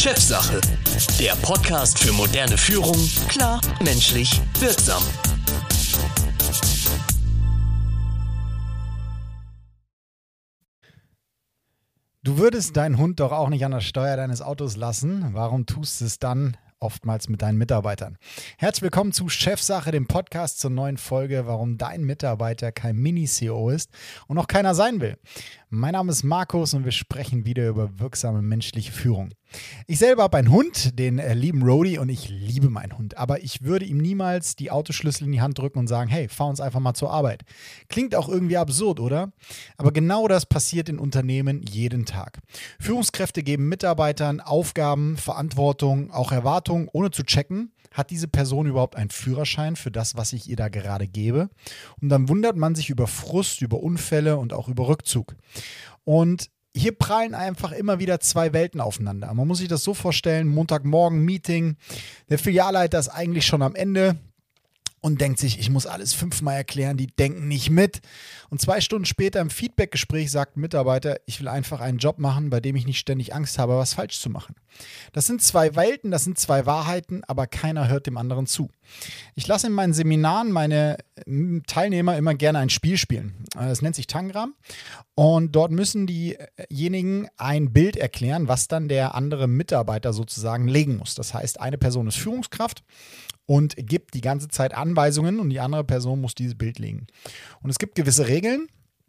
Chefsache, der Podcast für moderne Führung, klar, menschlich, wirksam. Du würdest deinen Hund doch auch nicht an der Steuer deines Autos lassen. Warum tust du es dann oftmals mit deinen Mitarbeitern? Herzlich willkommen zu Chefsache, dem Podcast zur neuen Folge, warum dein Mitarbeiter kein Mini-CEO ist und auch keiner sein will. Mein Name ist Markus und wir sprechen wieder über wirksame menschliche Führung. Ich selber habe einen Hund, den lieben Rody, und ich liebe meinen Hund. Aber ich würde ihm niemals die Autoschlüssel in die Hand drücken und sagen, hey, fahr uns einfach mal zur Arbeit. Klingt auch irgendwie absurd, oder? Aber genau das passiert in Unternehmen jeden Tag. Führungskräfte geben Mitarbeitern Aufgaben, Verantwortung, auch Erwartungen, ohne zu checken. Hat diese Person überhaupt einen Führerschein für das, was ich ihr da gerade gebe? Und dann wundert man sich über Frust, über Unfälle und auch über Rückzug. Und hier prallen einfach immer wieder zwei Welten aufeinander. Man muss sich das so vorstellen, Montagmorgen Meeting, der Filialleiter ist eigentlich schon am Ende und denkt sich, ich muss alles 5-mal erklären, die denken nicht mit. Und 2 Stunden später im Feedbackgespräch sagt ein Mitarbeiter, ich will einfach einen Job machen, bei dem ich nicht ständig Angst habe, was falsch zu machen. Das sind zwei Welten, das sind zwei Wahrheiten, aber keiner hört dem anderen zu. Ich lasse in meinen Seminaren meine Teilnehmer immer gerne ein Spiel spielen. Das nennt sich Tangram. Und dort müssen diejenigen ein Bild erklären, was dann der andere Mitarbeiter sozusagen legen muss. Das heißt, eine Person ist Führungskraft und gibt die ganze Zeit Anweisungen und die andere Person muss dieses Bild legen. Und es gibt gewisse Regeln.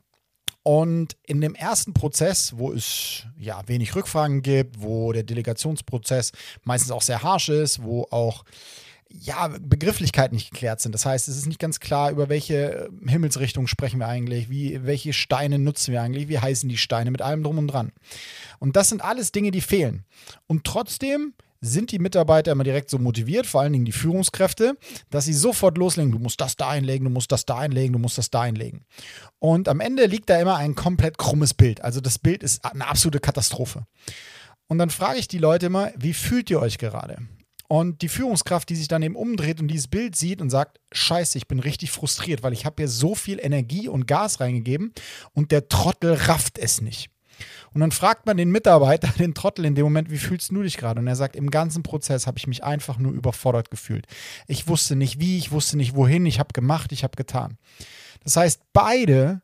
Und in dem ersten Prozess, wo es wenig Rückfragen gibt, wo der Delegationsprozess meistens auch sehr harsch ist, wo auch Begrifflichkeiten nicht geklärt sind. Das heißt, es ist nicht ganz klar, über welche Himmelsrichtung sprechen wir eigentlich, welche Steine nutzen wir eigentlich, wie heißen die Steine, mit allem drum und dran. Und das sind alles Dinge, die fehlen. Und trotzdem sind die Mitarbeiter immer direkt so motiviert, vor allen Dingen die Führungskräfte, dass sie sofort loslegen, du musst das da einlegen, du musst das da einlegen, du musst das da einlegen. Und am Ende liegt da immer ein komplett krummes Bild. Also das Bild ist eine absolute Katastrophe. Und dann frage ich die Leute immer, wie fühlt ihr euch gerade? Und die Führungskraft, die sich dann eben umdreht und dieses Bild sieht und sagt, scheiße, ich bin richtig frustriert, weil ich habe hier so viel Energie und Gas reingegeben und der Trottel rafft es nicht. Und dann fragt man den Mitarbeiter, den Trottel in dem Moment, wie fühlst du dich gerade? Und er sagt, im ganzen Prozess habe ich mich einfach nur überfordert gefühlt. Ich wusste nicht wie, ich wusste nicht wohin, ich habe gemacht, ich habe getan. Das heißt, beide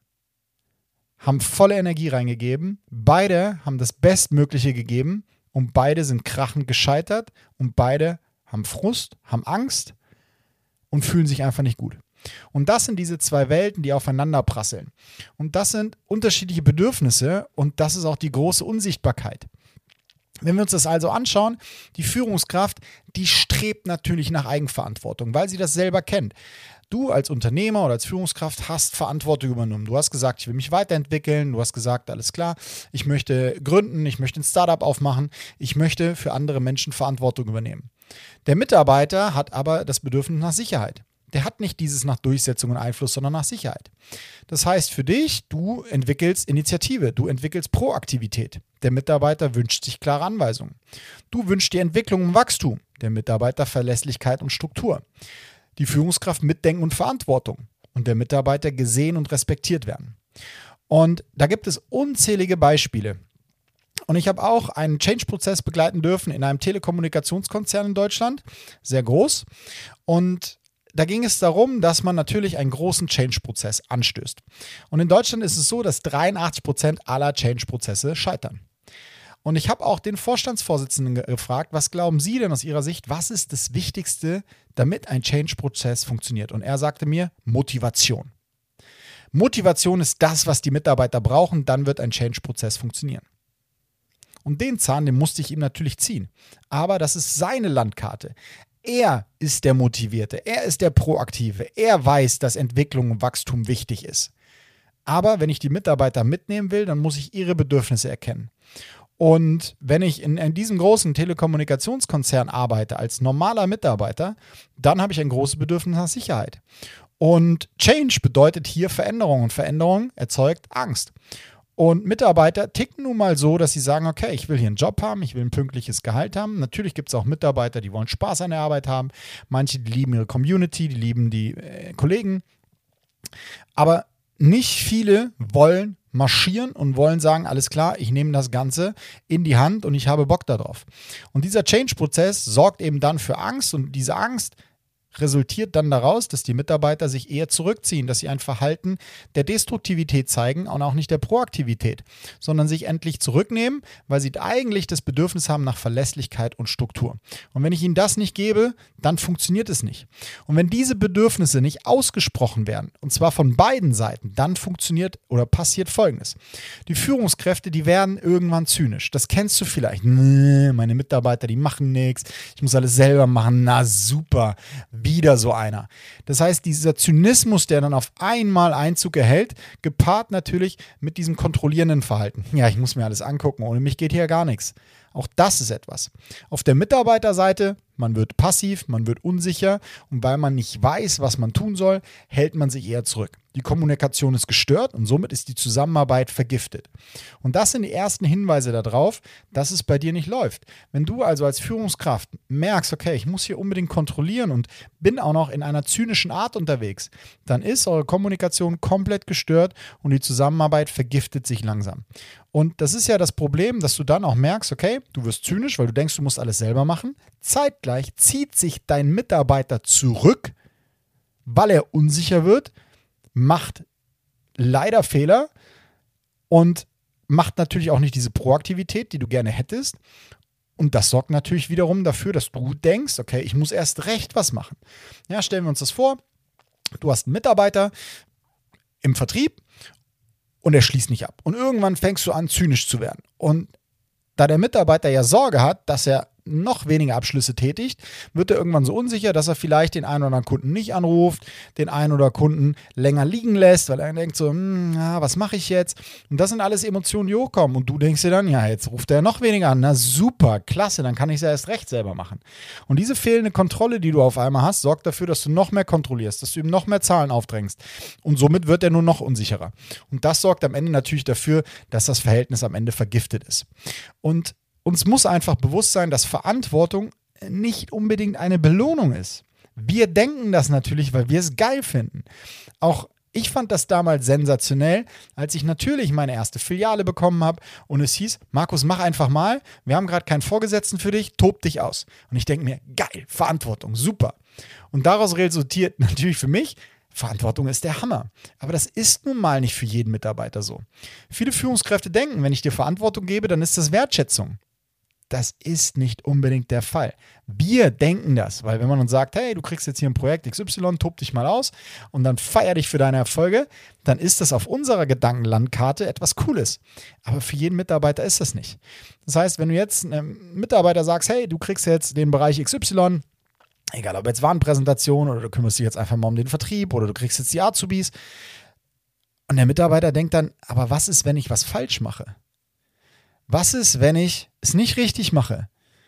haben volle Energie reingegeben, beide haben das Bestmögliche gegeben und beide sind krachend gescheitert und beide haben Frust, haben Angst und fühlen sich einfach nicht gut. Und das sind diese zwei Welten, die aufeinander prasseln. Und das sind unterschiedliche Bedürfnisse und das ist auch die große Unsichtbarkeit. Wenn wir uns das also anschauen, die Führungskraft, die strebt natürlich nach Eigenverantwortung, weil sie das selber kennt. Du als Unternehmer oder als Führungskraft hast Verantwortung übernommen. Du hast gesagt, ich will mich weiterentwickeln. Du hast gesagt, alles klar, ich möchte gründen, ich möchte ein Startup aufmachen, ich möchte für andere Menschen Verantwortung übernehmen. Der Mitarbeiter hat aber das Bedürfnis nach Sicherheit. Der hat nicht dieses nach Durchsetzung und Einfluss, sondern nach Sicherheit. Das heißt für dich, du entwickelst Initiative, du entwickelst Proaktivität. Der Mitarbeiter wünscht sich klare Anweisungen. Du wünschst dir Entwicklung und Wachstum. Der Mitarbeiter Verlässlichkeit und Struktur. Die Führungskraft Mitdenken und Verantwortung. Und der Mitarbeiter gesehen und respektiert werden. Und da gibt es unzählige Beispiele. Und ich habe auch einen Change-Prozess begleiten dürfen in einem Telekommunikationskonzern in Deutschland. Sehr groß. Und da ging es darum, dass man natürlich einen großen Change-Prozess anstößt. Und in Deutschland ist es so, dass 83% aller Change-Prozesse scheitern. Und ich habe auch den Vorstandsvorsitzenden gefragt, was glauben Sie denn aus Ihrer Sicht, was ist das Wichtigste, damit ein Change-Prozess funktioniert? Und er sagte mir, Motivation. Motivation ist das, was die Mitarbeiter brauchen, dann wird ein Change-Prozess funktionieren. Und den Zahn, den musste ich ihm natürlich ziehen. Aber das ist seine Landkarte. Er ist der Motivierte, er ist der Proaktive, er weiß, dass Entwicklung und Wachstum wichtig ist. Aber wenn ich die Mitarbeiter mitnehmen will, dann muss ich ihre Bedürfnisse erkennen. Und wenn ich in diesem großen Telekommunikationskonzern arbeite als normaler Mitarbeiter, dann habe ich ein großes Bedürfnis nach Sicherheit. Und Change bedeutet hier Veränderung und Veränderung erzeugt Angst. Und Mitarbeiter ticken nun mal so, dass sie sagen, okay, ich will hier einen Job haben, ich will ein pünktliches Gehalt haben. Natürlich gibt es auch Mitarbeiter, die wollen Spaß an der Arbeit haben. Manche, die lieben ihre Community, die lieben die Kollegen. Aber nicht viele wollen marschieren und wollen sagen, alles klar, ich nehme das Ganze in die Hand und ich habe Bock darauf. Und dieser Change-Prozess sorgt eben dann für Angst und diese Angst resultiert dann daraus, dass die Mitarbeiter sich eher zurückziehen, dass sie ein Verhalten der Destruktivität zeigen und auch nicht der Proaktivität, sondern sich endlich zurücknehmen, weil sie eigentlich das Bedürfnis haben nach Verlässlichkeit und Struktur. Und wenn ich ihnen das nicht gebe, dann funktioniert es nicht. Und wenn diese Bedürfnisse nicht ausgesprochen werden, und zwar von beiden Seiten, dann funktioniert oder passiert Folgendes. Die Führungskräfte, die werden irgendwann zynisch. Das kennst du vielleicht. Nee, meine Mitarbeiter, die machen nichts. Ich muss alles selber machen. Na super. Wieder so einer. Das heißt, dieser Zynismus, der dann auf einmal Einzug erhält, gepaart natürlich mit diesem kontrollierenden Verhalten. Ja, ich muss mir alles angucken, ohne mich geht hier gar nichts. Auch das ist etwas. Auf der Mitarbeiterseite, man wird passiv, man wird unsicher und weil man nicht weiß, was man tun soll, hält man sich eher zurück. Die Kommunikation ist gestört und somit ist die Zusammenarbeit vergiftet. Und das sind die ersten Hinweise darauf, dass es bei dir nicht läuft. Wenn du also als Führungskraft merkst, okay, ich muss hier unbedingt kontrollieren und bin auch noch in einer zynischen Art unterwegs, dann ist eure Kommunikation komplett gestört und die Zusammenarbeit vergiftet sich langsam. Und das ist ja das Problem, dass du dann auch merkst, okay, du wirst zynisch, weil du denkst, du musst alles selber machen. Zeitgleich zieht sich dein Mitarbeiter zurück, weil er unsicher wird, macht leider Fehler und macht natürlich auch nicht diese Proaktivität, die du gerne hättest. Und das sorgt natürlich wiederum dafür, dass du denkst, okay, ich muss erst recht was machen. Ja, stellen wir uns das vor, du hast einen Mitarbeiter im Vertrieb und er schließt nicht ab. Und irgendwann fängst du an, zynisch zu werden. Und da der Mitarbeiter ja Sorge hat, dass er noch weniger Abschlüsse tätigt, wird er irgendwann so unsicher, dass er vielleicht den einen oder anderen Kunden nicht anruft, den einen oder anderen Kunden länger liegen lässt, weil er denkt so, was mache ich jetzt? Und das sind alles Emotionen, die hochkommen. Und du denkst dir dann, ja, jetzt ruft er noch weniger an. Na super, klasse, dann kann ich es ja erst recht selber machen. Und diese fehlende Kontrolle, die du auf einmal hast, sorgt dafür, dass du noch mehr kontrollierst, dass du ihm noch mehr Zahlen aufdrängst. Und somit wird er nur noch unsicherer. Und das sorgt am Ende natürlich dafür, dass das Verhältnis am Ende vergiftet ist. Und uns muss einfach bewusst sein, dass Verantwortung nicht unbedingt eine Belohnung ist. Wir denken das natürlich, weil wir es geil finden. Auch ich fand das damals sensationell, als ich natürlich meine erste Filiale bekommen habe und es hieß, Markus, mach einfach mal, wir haben gerade keinen Vorgesetzten für dich, tob dich aus. Und ich denke mir, geil, Verantwortung, super. Und daraus resultiert natürlich für mich, Verantwortung ist der Hammer. Aber das ist nun mal nicht für jeden Mitarbeiter so. Viele Führungskräfte denken, wenn ich dir Verantwortung gebe, dann ist das Wertschätzung. Das ist nicht unbedingt der Fall. Wir denken das, weil wenn man uns sagt, hey, du kriegst jetzt hier ein Projekt XY, tob dich mal aus und dann feier dich für deine Erfolge, dann ist das auf unserer Gedankenlandkarte etwas Cooles. Aber für jeden Mitarbeiter ist das nicht. Das heißt, wenn du jetzt einem Mitarbeiter sagst, hey, du kriegst jetzt den Bereich XY, egal ob jetzt Warenpräsentation oder du kümmerst dich jetzt einfach mal um den Vertrieb oder du kriegst jetzt die Azubis und der Mitarbeiter denkt dann, aber was ist, wenn ich was falsch mache? Was ist, wenn ich es nicht richtig mache?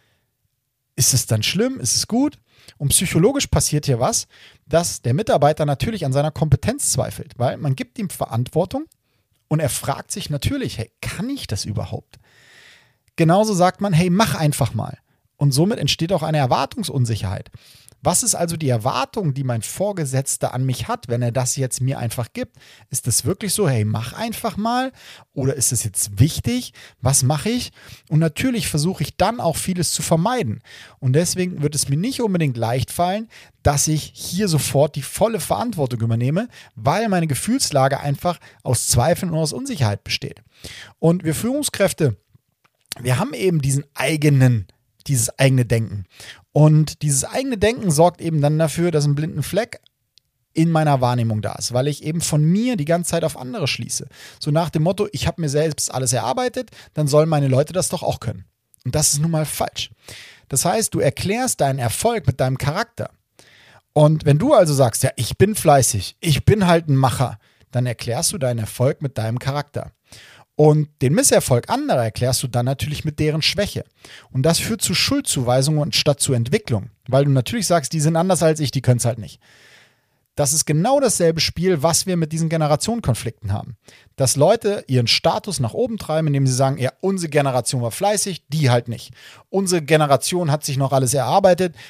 Ist es dann schlimm? Ist es gut? Und psychologisch passiert hier was, dass der Mitarbeiter natürlich an seiner Kompetenz zweifelt, weil man gibt ihm Verantwortung und er fragt sich natürlich, hey, kann ich das überhaupt? Genauso sagt man, hey, mach einfach mal. Und somit entsteht auch eine Erwartungsunsicherheit. Was ist also die Erwartung, die mein Vorgesetzter an mich hat, wenn er das jetzt mir einfach gibt? Ist das wirklich so, hey, mach einfach mal? Oder ist es jetzt wichtig? Was mache ich? Und natürlich versuche ich dann auch vieles zu vermeiden. Und deswegen wird es mir nicht unbedingt leicht fallen, dass ich hier sofort die volle Verantwortung übernehme, weil meine Gefühlslage einfach aus Zweifeln und aus Unsicherheit besteht. Und wir Führungskräfte, wir haben eben dieses eigene Denken. Und dieses eigene Denken sorgt eben dann dafür, dass ein blinden Fleck in meiner Wahrnehmung da ist, weil ich eben von mir die ganze Zeit auf andere schließe. So nach dem Motto, ich habe mir selbst alles erarbeitet, dann sollen meine Leute das doch auch können. Und das ist nun mal falsch. Das heißt, du erklärst deinen Erfolg mit deinem Charakter. Und wenn du also sagst, ja, ich bin fleißig, ich bin halt ein Macher, dann erklärst du deinen Erfolg mit deinem Charakter. Und den Misserfolg anderer erklärst du dann natürlich mit deren Schwäche. Und das führt zu Schuldzuweisungen anstatt zu Entwicklung. Weil du natürlich sagst, die sind anders als ich, die können es halt nicht. Das ist genau dasselbe Spiel, was wir mit diesen Generationenkonflikten haben. Dass Leute ihren Status nach oben treiben, indem sie sagen, ja, unsere Generation war fleißig, die halt nicht. Unsere Generation hat sich noch alles erarbeitet,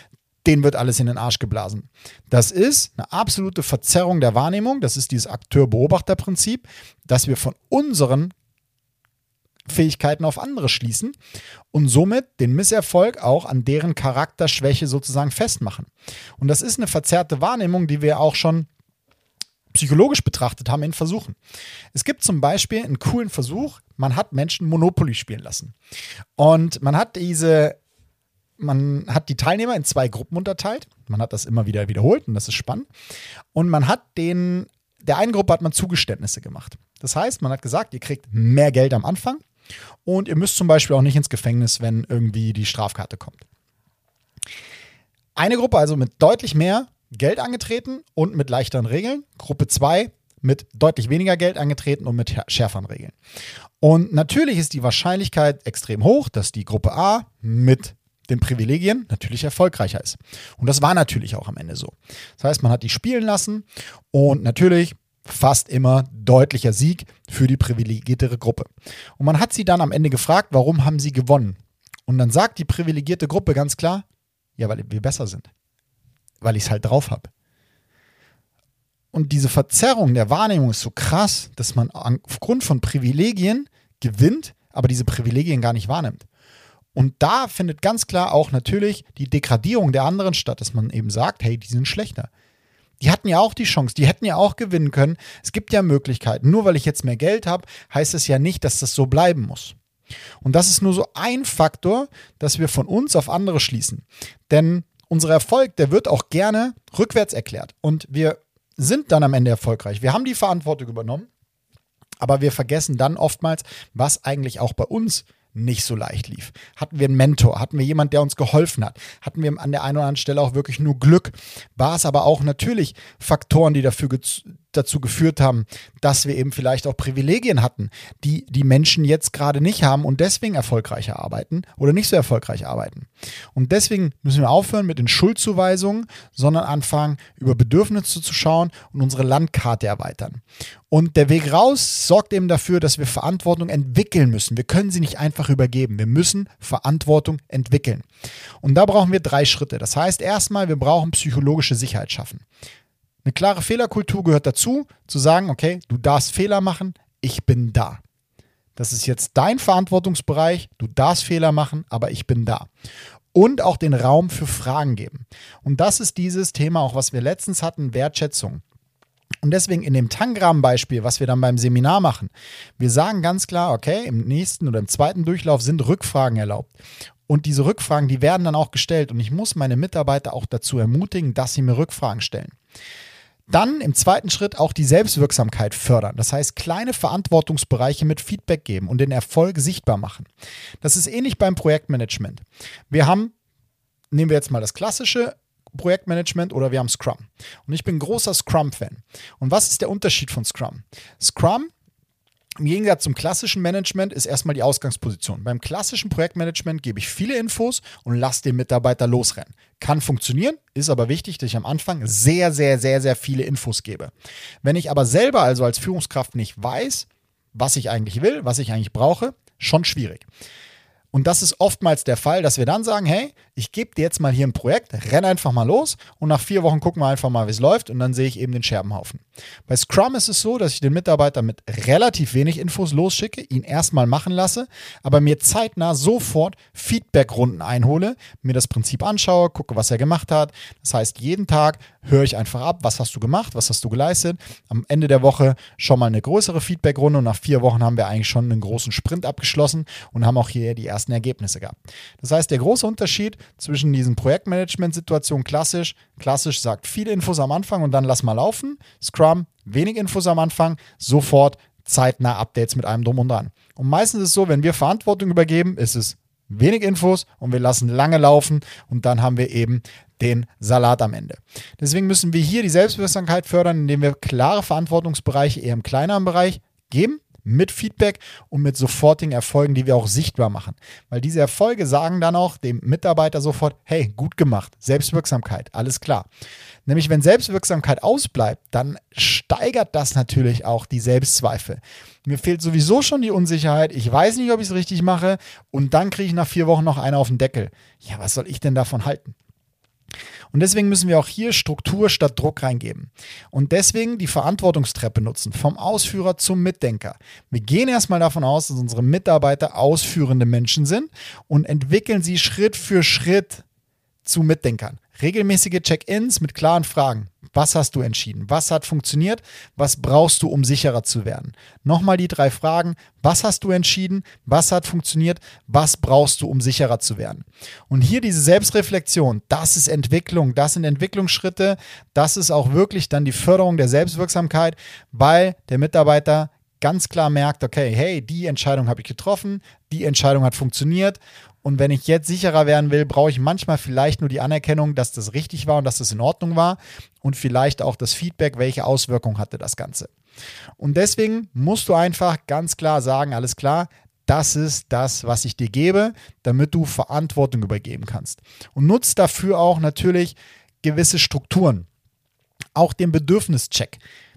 denen wird alles in den Arsch geblasen. Das ist eine absolute Verzerrung der Wahrnehmung. Das ist dieses Akteur-Beobachter-Prinzip, dass wir von unseren Fähigkeiten auf andere schließen und somit den Misserfolg auch an deren Charakterschwäche sozusagen festmachen. Und das ist eine verzerrte Wahrnehmung, die wir auch schon psychologisch betrachtet haben in Versuchen. Es gibt zum Beispiel einen coolen Versuch, man hat Menschen Monopoly spielen lassen. Und man hat die Teilnehmer in 2 Gruppen unterteilt. Man hat das immer wieder wiederholt und das ist spannend. Und man hat der einen Gruppe hat man Zugeständnisse gemacht. Das heißt, man hat gesagt, ihr kriegt mehr Geld am Anfang und ihr müsst zum Beispiel auch nicht ins Gefängnis, wenn irgendwie die Strafkarte kommt. Eine Gruppe also mit deutlich mehr Geld angetreten und mit leichteren Regeln. Gruppe 2 mit deutlich weniger Geld angetreten und mit schärferen Regeln. Und natürlich ist die Wahrscheinlichkeit extrem hoch, dass die Gruppe A mit den Privilegien natürlich erfolgreicher ist. Und das war natürlich auch am Ende so. Das heißt, man hat die spielen lassen und natürlich fast immer deutlicher Sieg für die privilegiertere Gruppe. Und man hat sie dann am Ende gefragt, warum haben sie gewonnen? Und dann sagt die privilegierte Gruppe ganz klar, ja, weil wir besser sind. Weil ich es halt drauf habe. Und diese Verzerrung der Wahrnehmung ist so krass, dass man aufgrund von Privilegien gewinnt, aber diese Privilegien gar nicht wahrnimmt. Und da findet ganz klar auch natürlich die Degradierung der anderen statt, dass man eben sagt, hey, die sind schlechter. Die hatten ja auch die Chance, die hätten ja auch gewinnen können. Es gibt ja Möglichkeiten. Nur weil ich jetzt mehr Geld habe, heißt es ja nicht, dass das so bleiben muss. Und das ist nur so ein Faktor, dass wir von uns auf andere schließen. Denn unser Erfolg, der wird auch gerne rückwärts erklärt. Und wir sind dann am Ende erfolgreich. Wir haben die Verantwortung übernommen, aber wir vergessen dann oftmals, was eigentlich auch bei uns nicht so leicht lief. Hatten wir einen Mentor? Hatten wir jemanden, der uns geholfen hat? Hatten wir an der einen oder anderen Stelle auch wirklich nur Glück? War es aber auch natürlich Faktoren, die dazu geführt haben, dass wir eben vielleicht auch Privilegien hatten, die die Menschen jetzt gerade nicht haben und deswegen erfolgreicher arbeiten oder nicht so erfolgreich arbeiten. Und deswegen müssen wir aufhören mit den Schuldzuweisungen, sondern anfangen, über Bedürfnisse zu schauen und unsere Landkarte erweitern. Und der Weg raus sorgt eben dafür, dass wir Verantwortung entwickeln müssen. Wir können sie nicht einfach übergeben. Wir müssen Verantwortung entwickeln. Und da brauchen wir 3 Schritte. Das heißt, erstmal, wir brauchen psychologische Sicherheit schaffen. Eine klare Fehlerkultur gehört dazu, zu sagen, okay, du darfst Fehler machen, ich bin da. Das ist jetzt dein Verantwortungsbereich, du darfst Fehler machen, aber ich bin da. Und auch den Raum für Fragen geben. Und das ist dieses Thema, auch was wir letztens hatten, Wertschätzung. Und deswegen in dem Tangram-Beispiel, was wir dann beim Seminar machen, wir sagen ganz klar, okay, im nächsten oder im zweiten Durchlauf sind Rückfragen erlaubt. Und diese Rückfragen, die werden dann auch gestellt. Und ich muss meine Mitarbeiter auch dazu ermutigen, dass sie mir Rückfragen stellen. Dann im zweiten Schritt auch die Selbstwirksamkeit fördern. Das heißt, kleine Verantwortungsbereiche mit Feedback geben und den Erfolg sichtbar machen. Das ist ähnlich beim Projektmanagement. Nehmen wir jetzt mal das klassische Projektmanagement oder wir haben Scrum. Und ich bin großer Scrum-Fan. Und was ist der Unterschied von Scrum? Scrum, im Gegensatz zum klassischen Management, ist erstmal die Ausgangsposition. Beim klassischen Projektmanagement gebe ich viele Infos und lasse den Mitarbeiter losrennen. Kann funktionieren, ist aber wichtig, dass ich am Anfang sehr, sehr, sehr, sehr viele Infos gebe. Wenn ich aber selber also als Führungskraft nicht weiß, was ich eigentlich will, was ich eigentlich brauche, schon schwierig. Und das ist oftmals der Fall, dass wir dann sagen, hey, ich gebe dir jetzt mal hier ein Projekt, renn einfach mal los und nach 4 Wochen gucken wir einfach mal, wie es läuft und dann sehe ich eben den Scherbenhaufen. Bei Scrum ist es so, dass ich den Mitarbeiter mit relativ wenig Infos losschicke, ihn erstmal machen lasse, aber mir zeitnah sofort Feedbackrunden einhole, mir das Prinzip anschaue, gucke, was er gemacht hat. Das heißt, jeden Tag höre ich einfach ab, was hast du gemacht, was hast du geleistet. Am Ende der Woche schon mal eine größere Feedbackrunde und nach 4 Wochen haben wir eigentlich schon einen großen Sprint abgeschlossen und haben auch hier die ersten Ergebnisse gehabt. Das heißt, der große Unterschied zwischen diesen Projektmanagement-Situationen klassisch sagt viele Infos am Anfang und dann lass mal laufen. Scrum, wenig Infos am Anfang, sofort zeitnah Updates mit allem drum und dran. Und meistens ist es so, wenn wir Verantwortung übergeben, ist es wenig Infos und wir lassen lange laufen und dann haben wir eben den Salat am Ende. Deswegen müssen wir hier die Selbstwirksamkeit fördern, indem wir klare Verantwortungsbereiche eher im kleineren Bereich geben, mit Feedback und mit sofortigen Erfolgen, die wir auch sichtbar machen. Weil diese Erfolge sagen dann auch dem Mitarbeiter sofort, hey, gut gemacht, Selbstwirksamkeit, alles klar. Nämlich wenn Selbstwirksamkeit ausbleibt, dann steigert das natürlich auch die Selbstzweifel. Mir fehlt sowieso schon die Unsicherheit, ich weiß nicht, ob ich es richtig mache und dann kriege ich nach 4 Wochen noch eine auf den Deckel. Ja, was soll ich denn davon halten? Und deswegen müssen wir auch hier Struktur statt Druck reingeben. Und deswegen die Verantwortungstreppe nutzen, vom Ausführer zum Mitdenker. Wir gehen erstmal davon aus, dass unsere Mitarbeiter ausführende Menschen sind und entwickeln sie Schritt für Schritt zu Mitdenkern. Regelmäßige Check-ins mit klaren Fragen. Was hast du entschieden? Was hat funktioniert? Was brauchst du, um sicherer zu werden? Nochmal die 3 Fragen. Was hast du entschieden? Was hat funktioniert? Was brauchst du, um sicherer zu werden? Und hier diese Selbstreflexion, das ist Entwicklung, das sind Entwicklungsschritte, das ist auch wirklich dann die Förderung der Selbstwirksamkeit, weil der Mitarbeiter ganz klar merkt, okay, hey, die Entscheidung habe ich getroffen, die Entscheidung hat funktioniert. Und wenn ich jetzt sicherer werden will, brauche ich manchmal vielleicht nur die Anerkennung, dass das richtig war und dass das in Ordnung war und vielleicht auch das Feedback, welche Auswirkungen hatte das Ganze. Und deswegen musst du einfach ganz klar sagen, alles klar, das ist das, was ich dir gebe, damit du Verantwortung übergeben kannst. Und nutzt dafür auch natürlich gewisse Strukturen, auch den Bedürfnischeck.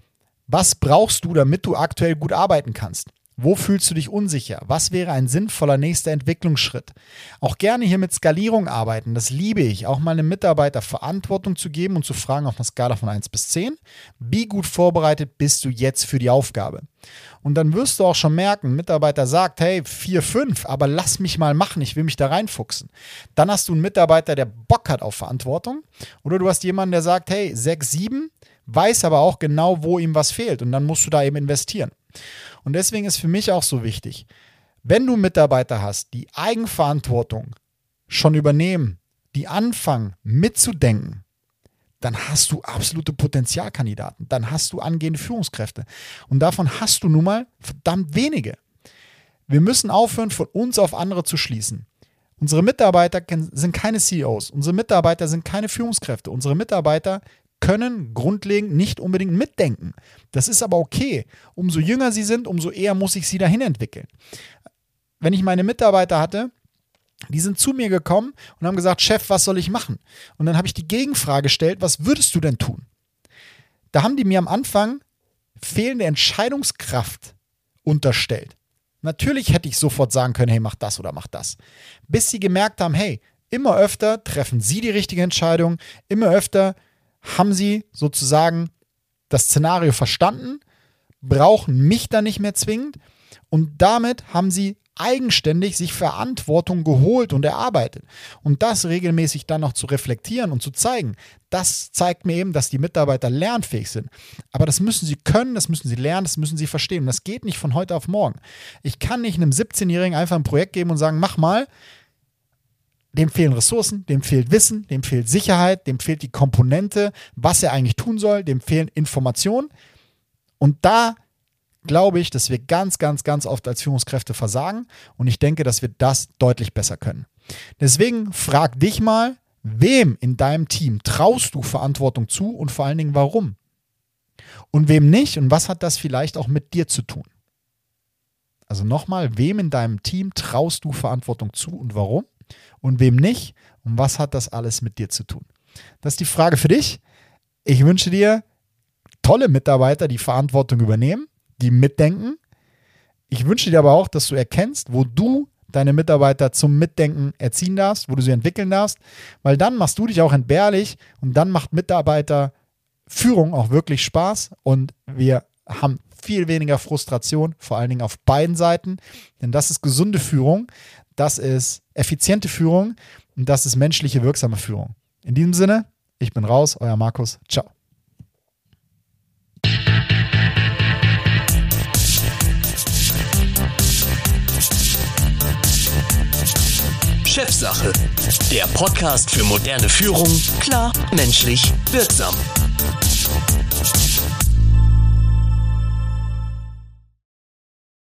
Was brauchst du, damit du aktuell gut arbeiten kannst? Wo fühlst du dich unsicher? Was wäre ein sinnvoller nächster Entwicklungsschritt? Auch gerne hier mit Skalierung arbeiten, das liebe ich. Auch mal einem Mitarbeiter Verantwortung zu geben und zu fragen auf einer Skala von 1 bis 10, wie gut vorbereitet bist du jetzt für die Aufgabe? Und dann wirst du auch schon merken, ein Mitarbeiter sagt, hey, 4, 5, aber lass mich mal machen, ich will mich da reinfuchsen. Dann hast du einen Mitarbeiter, der Bock hat auf Verantwortung. Oder du hast jemanden, der sagt, hey, 6, 7, weiß aber auch genau, wo ihm was fehlt. Und dann musst du da eben investieren. Und deswegen ist für mich auch so wichtig, wenn du Mitarbeiter hast, die Eigenverantwortung schon übernehmen, die anfangen mitzudenken, dann hast du absolute Potenzialkandidaten, dann hast du angehende Führungskräfte. Und davon hast du nun mal verdammt wenige. Wir müssen aufhören, von uns auf andere zu schließen. Unsere Mitarbeiter sind keine CEOs, unsere Mitarbeiter sind keine Führungskräfte, unsere Mitarbeiter können grundlegend nicht unbedingt mitdenken. Das ist aber okay. Umso jünger sie sind, umso eher muss ich sie dahin entwickeln. Wenn ich meine Mitarbeiter hatte, die sind zu mir gekommen und haben gesagt, Chef, was soll ich machen? Und dann habe ich die Gegenfrage gestellt, was würdest du denn tun? Da haben die mir am Anfang fehlende Entscheidungskraft unterstellt. Natürlich hätte ich sofort sagen können, hey, mach das oder mach das. Bis sie gemerkt haben, hey, immer öfter treffen sie die richtige Entscheidung, immer öfter haben sie sozusagen das Szenario verstanden, brauchen mich dann nicht mehr zwingend und damit haben sie eigenständig sich Verantwortung geholt und erarbeitet. Und das regelmäßig dann noch zu reflektieren und zu zeigen, das zeigt mir eben, dass die Mitarbeiter lernfähig sind. Aber das müssen sie können, das müssen sie lernen, das müssen sie verstehen. Und das geht nicht von heute auf morgen. Ich kann nicht einem 17-Jährigen einfach ein Projekt geben und sagen, mach mal. Dem fehlen Ressourcen, dem fehlt Wissen, dem fehlt Sicherheit, dem fehlt die Komponente, was er eigentlich tun soll, dem fehlen Informationen. Und da glaube ich, dass wir ganz, ganz, ganz oft als Führungskräfte versagen. Und ich denke, dass wir das deutlich besser können. Deswegen frag dich mal, wem in deinem Team traust du Verantwortung zu und vor allen Dingen warum? Und wem nicht und was hat das vielleicht auch mit dir zu tun? Also nochmal, wem in deinem Team traust du Verantwortung zu und warum? Und wem nicht? Und was hat das alles mit dir zu tun? Das ist die Frage für dich. Ich wünsche dir tolle Mitarbeiter, die Verantwortung übernehmen, die mitdenken. Ich wünsche dir aber auch, dass du erkennst, wo du deine Mitarbeiter zum Mitdenken erziehen darfst, wo du sie entwickeln darfst, weil dann machst du dich auch entbehrlich und dann macht Mitarbeiterführung auch wirklich Spaß und wir haben viel weniger Frustration, vor allen Dingen auf beiden Seiten, denn das ist gesunde Führung. Das ist effiziente Führung und das ist menschliche, wirksame Führung. In diesem Sinne, ich bin raus, euer Markus. Ciao. Chefsache, der Podcast für moderne Führung, klar, menschlich, wirksam.